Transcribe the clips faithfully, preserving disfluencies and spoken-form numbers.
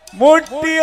මුට්ටිය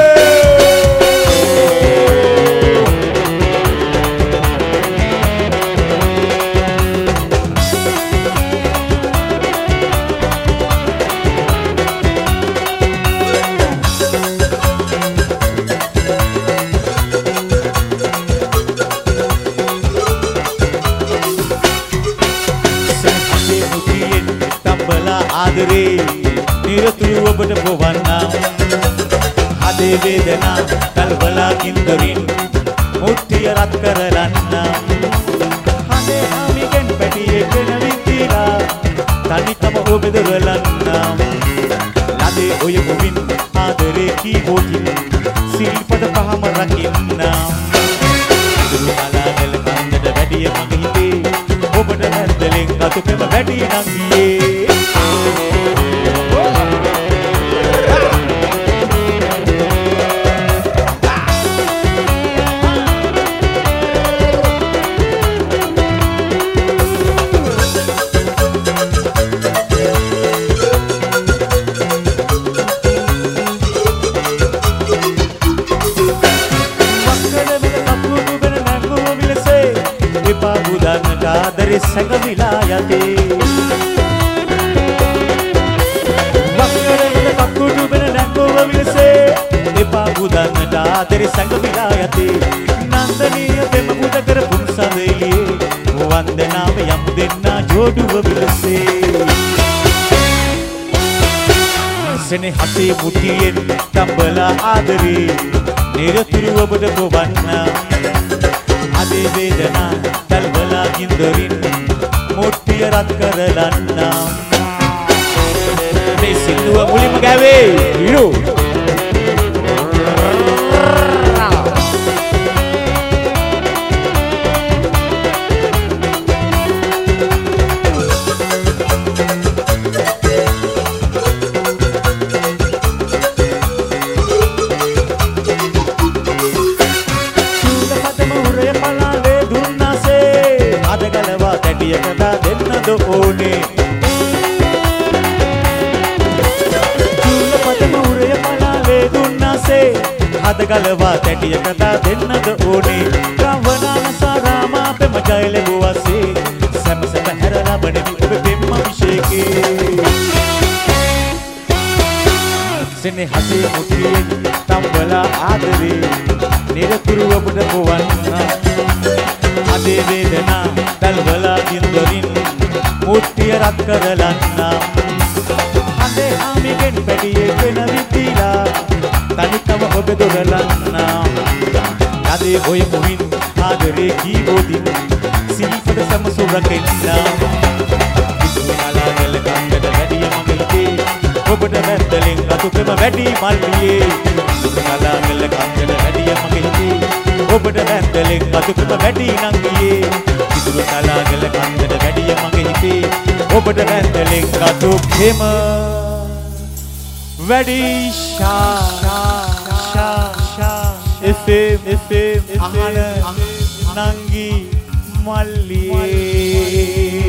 ආදරේ නිරතුරුව ඔබට පොවන්නම් හදේ වේදනා කල්බලා කින්දරින් මුට්ටිය රත් කරලන්නම් හදේ ආමිගෙන් පැටියෙක් වෙනවිතිලා තනිකම ඔබ දරලන්නම් ලදේ ඔය ගොවින් ආදරේ කීබෝකින් සිල්පද පහම රකින්නම් දුරු අලාගල කන්දට වැඩිය මගේ හිතේ ඔබට නැද්දලෙන් අතු පෙම වැඩි නම් ගියේ ආදරේ සැඟවිලා යතේ වක්කරේ කකුඩු බෙන නැංගුව විලසේ එපා බුදන්නට ආදරේ සැඟවිලා යතේ නන්දනීය දෙම බුද කර පුන්සදෙලියේ වන්දනාව යම් දෙන්නා ජෝඩුව විලසේ සෙනෙහසේ මුටියෙන් තඹලා ආදරේ නිරතුරුව ඔබට පොවන්න අදේ වේදනා තල්වලා කින්දරින් මුට්ටිය රත් කරලන්නම් මේ සින්දුව මුලින්ම ගාවේ ඉරු කතා දෙන්නද ඕනේ චූලපතම උරය පලාවේ දුන්නාසේ හද ගලවා තැටිය කතා දෙන්නද ඕනේ රවණාන සාරාමා පෙම ජය ලැබුවාසේ සැමසම හැරලා බණෙමි ඔබ පෙම් අභිෂේකේ සෙනෙහසේ මුටියෙන් තම්බලා ආදරේ නිරතුරුව ඔබට පොවන්න අදේ වේදනා තල්වලා කින්දරින් මුට්ටිය රත් කරලන්නම් හදේ ආමිගෙන් පැටියෙක් වෙනවිතිලා තනිකම ඔබ දොරලන්නම් යදේ ඔය මුවින් ආදරේ කීබෝදින් සිල්පද සමසුරකෙන්නම් ඉස්මලාගල කන්දට වැඩිය මගේ හිතේ ඔබට වැද්දලෙන් අතු පෙම වැඩි මල්ලියේ ඉස්මලාගල කන්දට වැඩිය මගේ හිතේ ඔබට වැද්දලෙන් අතු පෙම වැඩි නම් ගියේ ඉතුරු කලාගල කන්දට වැඩිය මගේ හිතේ ඔබට වැද්දලෙන් අතු පෙම වැඩි ෂා ෂා ෂා එෆ්එම් එෆ්එම් අහන නංගි මල්ලියේ